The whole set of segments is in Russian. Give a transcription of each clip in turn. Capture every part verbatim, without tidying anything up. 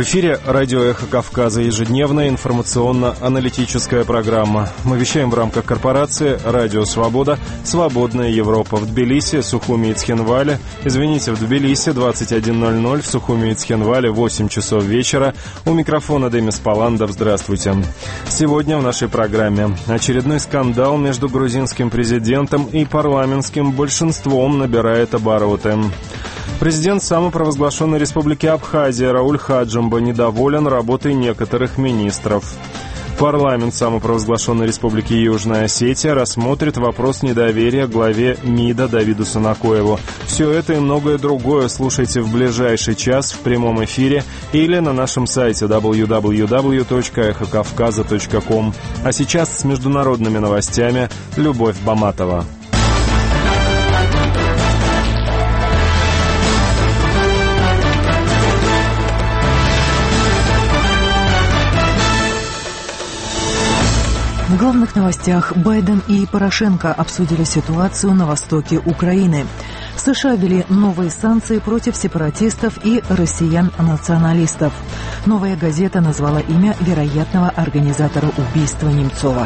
В эфире радио «Эхо Кавказа», ежедневная информационно-аналитическая программа. Мы вещаем в рамках корпорации «Радио Свобода», «Свободная Европа» в Тбилиси, Сухуми и Цхинвале. Извините, в Тбилиси двадцать один ноль ноль, в Сухуми и Цхинвале восемь часов вечера. У микрофона Демис Паландов. Здравствуйте. Сегодня в нашей программе очередной скандал между грузинским президентом и парламентским большинством набирает обороты. Президент самопровозглашенной республики Абхазия Рауль Хаджимба недоволен работой некоторых министров. Парламент самопровозглашенной республики Южная Осетия рассмотрит вопрос недоверия главе МИДа Давиду Сунакоеву. Все это и многое другое слушайте в ближайший час в прямом эфире или на нашем сайте дабл ю дабл ю дабл ю точка эхо кавказа точка ком. А сейчас с международными новостями Любовь Баматова. В главных новостях Байден и Порошенко обсудили ситуацию на востоке Украины. США ввели новые санкции против сепаратистов и россиян-националистов. «Новая газета» назвала имя вероятного организатора убийства Немцова.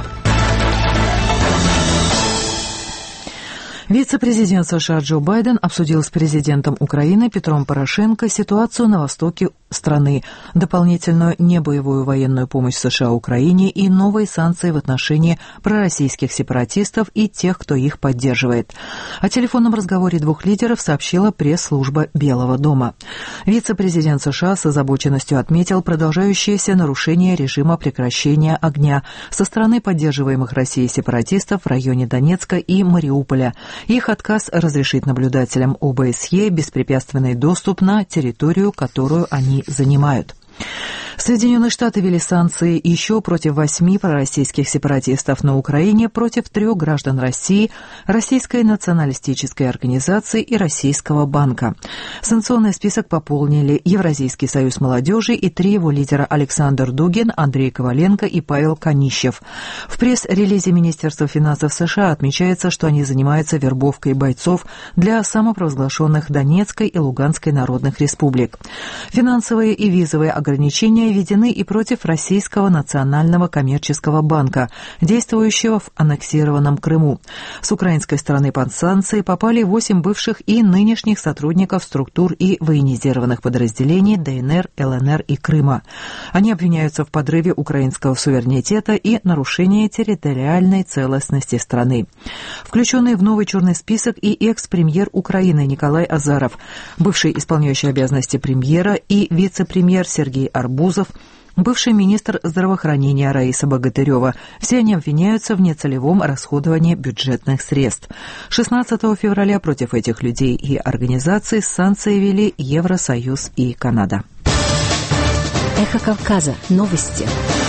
Вице-президент США Джо Байден обсудил с президентом Украины Петром Порошенко ситуацию на востоке страны, дополнительную небоевую военную помощь США Украине и новые санкции в отношении пророссийских сепаратистов и тех, кто их поддерживает. О телефонном разговоре двух лидеров сообщила пресс-служба Белого дома. Вице-президент США с озабоченностью отметил продолжающееся нарушение режима прекращения огня со стороны поддерживаемых Россией сепаратистов в районе Донецка и Мариуполя, их отказ разрешить наблюдателям О Бэ С Е беспрепятственный доступ на территорию, которую они занимают. Соединенные Штаты ввели санкции еще против восьми пророссийских сепаратистов на Украине, против трех граждан России, Российской националистической организации и Российского банка. Санкционный список пополнили Евразийский союз молодежи и три его лидера Александр Дугин, Андрей Коваленко и Павел Канищев. В пресс-релизе Министерства финансов США отмечается, что они занимаются вербовкой бойцов для самопровозглашенных Донецкой и Луганской народных республик. Финансовые и визовые ограничения введены и против Российского национального коммерческого банка, действующего в аннексированном Крыму. С украинской стороны под санкции попали восемь бывших и нынешних сотрудников структур и военизированных подразделений Дэ Эн Эр, Эл Эн Эр и Крыма. Они обвиняются в подрыве украинского суверенитета и нарушении территориальной целостности страны. Включенный в новый черный список и экс-премьер Украины Николай Азаров, бывший исполняющий обязанности премьера и вице-премьер Сергей Арбузов, бывший министр здравоохранения Раиса Богатырева. Все они обвиняются в нецелевом расходовании бюджетных средств. шестнадцатого февраля против этих людей и организаций санкции ввели Евросоюз и Канада. Эхо Кавказа. Новости.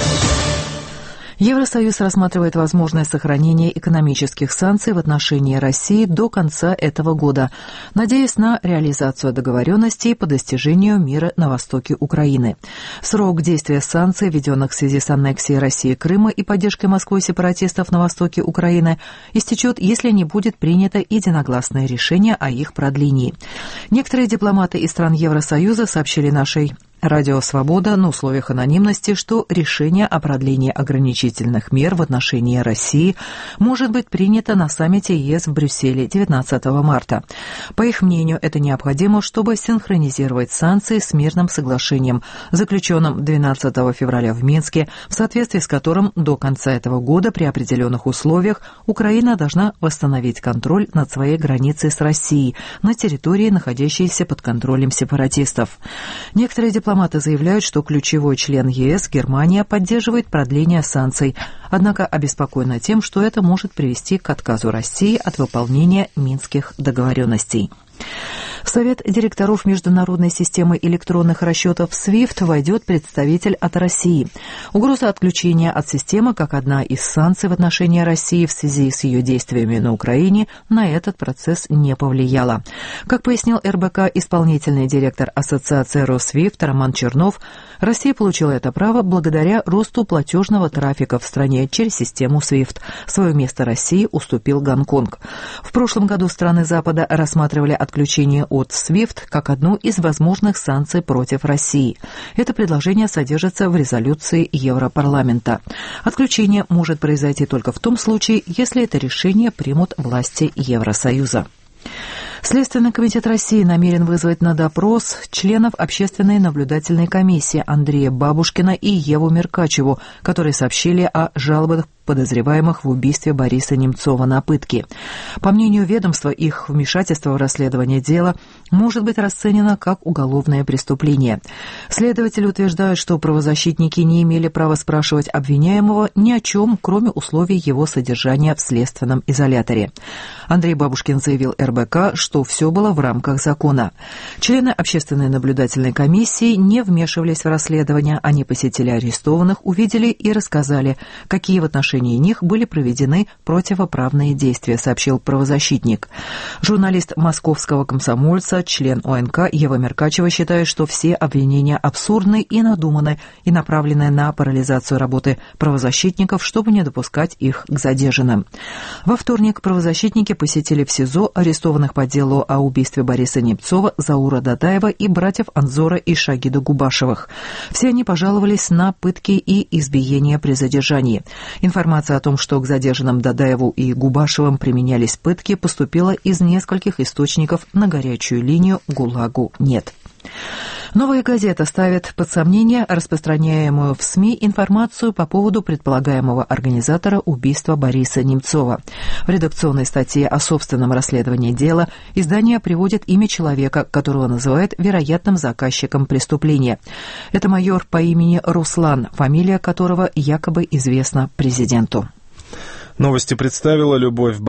Евросоюз рассматривает возможность сохранения экономических санкций в отношении России до конца этого года, надеясь на реализацию договоренностей по достижению мира на востоке Украины. Срок действия санкций, введенных в связи с аннексией России Крыма и поддержкой Москвы сепаратистов на востоке Украины, истечет, если не будет принято единогласное решение о их продлении. Некоторые дипломаты из стран Евросоюза сообщили нашей Радио «Свобода» на условиях анонимности, что решение о продлении ограничительных мер в отношении России может быть принято на саммите Е С в Брюсселе девятнадцатого марта. По их мнению, это необходимо, чтобы синхронизировать санкции с мирным соглашением, заключенным двенадцатого февраля в Минске, в соответствии с которым до конца этого года при определенных условиях Украина должна восстановить контроль над своей границей с Россией на территории, находящейся под контролем сепаратистов. Некоторые дипломаты Дипломаты заявляют, что ключевой член Е С, Германия, поддерживает продление санкций, однако обеспокоена тем, что это может привести к отказу России от выполнения минских договоренностей. В Совет директоров Международной системы электронных расчетов свифт войдет представитель от России. Угроза отключения от системы, как одна из санкций в отношении России в связи с ее действиями на Украине, на этот процесс не повлияла. Как пояснил Эр Бэ Ка исполнительный директор Ассоциации Россвифт Роман Чернов, Россия получила это право благодаря росту платежного трафика в стране через систему свифт. Свое место России уступил Гонконг. В прошлом году страны Запада рассматривали отключение от свифт как одну из возможных санкций против России. Это предложение содержится в резолюции Европарламента. Отключение может произойти только в том случае, если это решение примут власти Евросоюза. Следственный комитет России намерен вызвать на допрос членов Общественной наблюдательной комиссии Андрея Бабушкина и Еву Меркачеву, которые сообщили о жалобах подозреваемых в убийстве Бориса Немцова на пытки. По мнению ведомства, их вмешательство в расследование дела может быть расценено как уголовное преступление. Следователи утверждают, что правозащитники не имели права спрашивать обвиняемого ни о чем, кроме условий его содержания в следственном изоляторе. Андрей Бабушкин заявил эр бэ ка, что все было в рамках закона. Члены Общественной наблюдательной комиссии не вмешивались в расследование, они посетили арестованных, увидели и рассказали, какие в отношении них были проведены противоправные действия, сообщил правозащитник. Журналист московского «Комсомольца», член о эн ка Ева Меркачева считает, что все обвинения абсурдны и надуманы и направлены на парализацию работы правозащитников, чтобы не допускать их к задержанным. Во вторник правозащитники посетили в СИЗО арестованных по делу о убийстве Бориса Немцова, Заура Дадаева и братьев Анзора и Шагида Губашевых. Все они пожаловались на пытки и избиения при задержании. Информация о том, что к задержанным Дадаеву и Губашевым применялись пытки, поступила из нескольких источников, на горячую линию ГУЛАГу нет. «Новая газета» ставит под сомнение распространяемую в СМИ информацию по поводу предполагаемого организатора убийства Бориса Немцова. В редакционной статье о собственном расследовании дела издание приводит имя человека, которого называет вероятным заказчиком преступления. Это майор по имени Руслан, фамилия которого якобы известна президенту. Новости представила Любовь